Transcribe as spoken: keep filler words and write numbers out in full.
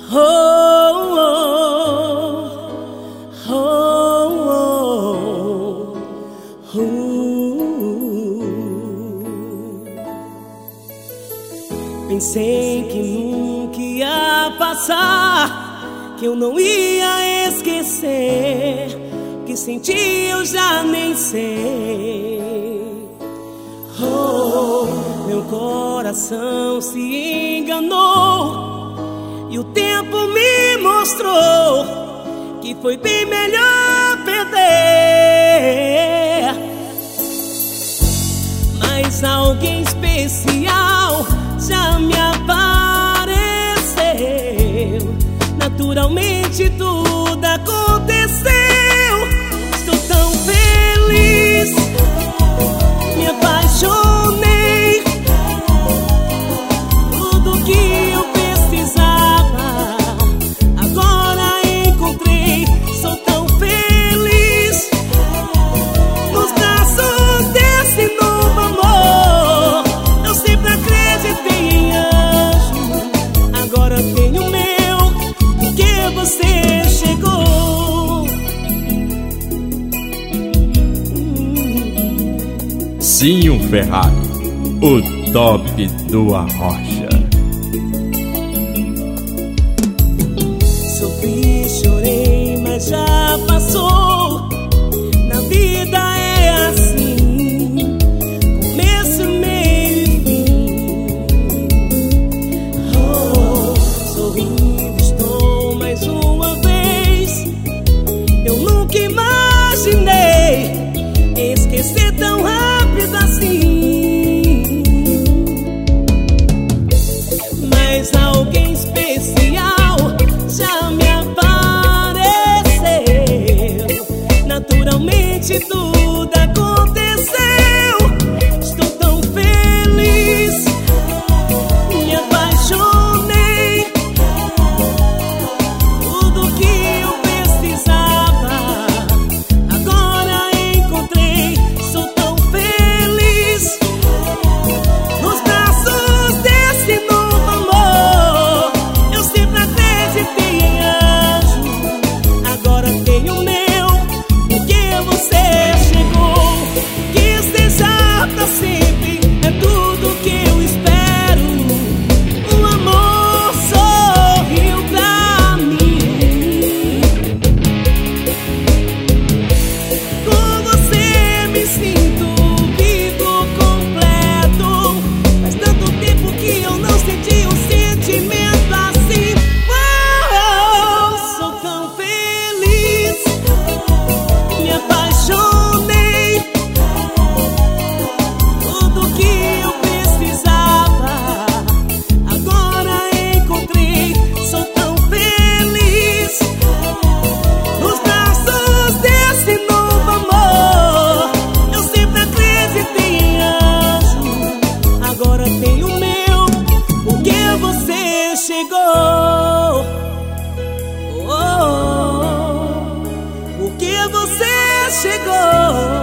Oh, oh, oh, oh, oh. Pensei que nunca ia passar, que eu não ia esquecer. Que senti eu já nem sei. Oh, meu coração se enganou e o tempo me mostrou que foi bem melhor perder. Mas alguém especial já me apareceu. Naturalmente tudo aconteceu. Estou tão feliz, me apaixonei. Tudo que eu precisava agora encontrei. Sou tão feliz nos braços desse novo amor. Eu sempre acreditei em anjo, agora tenho o meu, porque você chegou. Zinho Ferrari, o top do Arrocha. Sofri, chorei, mas já passou. Na vida é assim, começo, meio e fim. Oh, sorrindo estou mais uma vez. Eu nunca imaginei esquecer tão rápido assim. Mas alguém especial já me apareceu. Naturalmente tudo aconteceu. Estou tão feliz, me apaixonei. Tudo que eu precisava agora encontrei. Sou tão feliz nos braços desse novo amor. Eu sempre acreditei em anjo, agora tenho o meu, porque você chegou. Que esteja pra sempre é tudo que eu espero. O amor sorriu pra mim. Com você me sinto vivo completo. Faz tanto tempo que eu não senti um sentimento assim. Oh, sou tão feliz, me apaixonei. Tudo que eu precisava agora encontrei. Sou tão feliz nos braços desse novo amor. Eu sempre acreditei em anjo, agora tenho o meu, porque você chegou. Oh, porque você chegou.